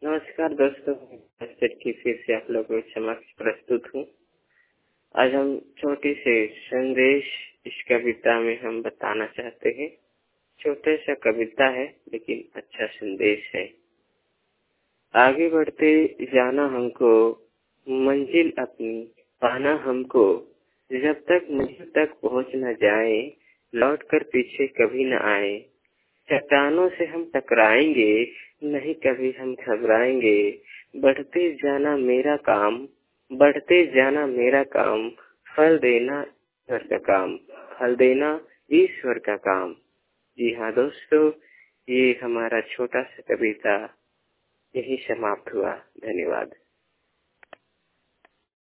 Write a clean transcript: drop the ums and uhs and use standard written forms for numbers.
नमस्कार दोस्तों, मैं की फिर से आप लोगों के समक्ष प्रस्तुत हूँ। आज हम छोटी से संदेश इस कविता में हम बताना चाहते हैं। छोटा सा कविता है लेकिन अच्छा संदेश है। आगे बढ़ते जाना हमको, मंजिल अपनी पाना हमको। जब तक मंजिल तक पहुँच न जाए, लौट कर पीछे कभी न आए। चट्टानों से हम टकराएंगे, नहीं कभी हम घबराएंगे। बढ़ते जाना मेरा काम, बढ़ते जाना मेरा काम। फल देना ईश्वर का काम, फल देना ईश्वर का काम। जी हाँ दोस्तों, ये हमारा छोटा सा कविता यही समाप्त हुआ। धन्यवाद।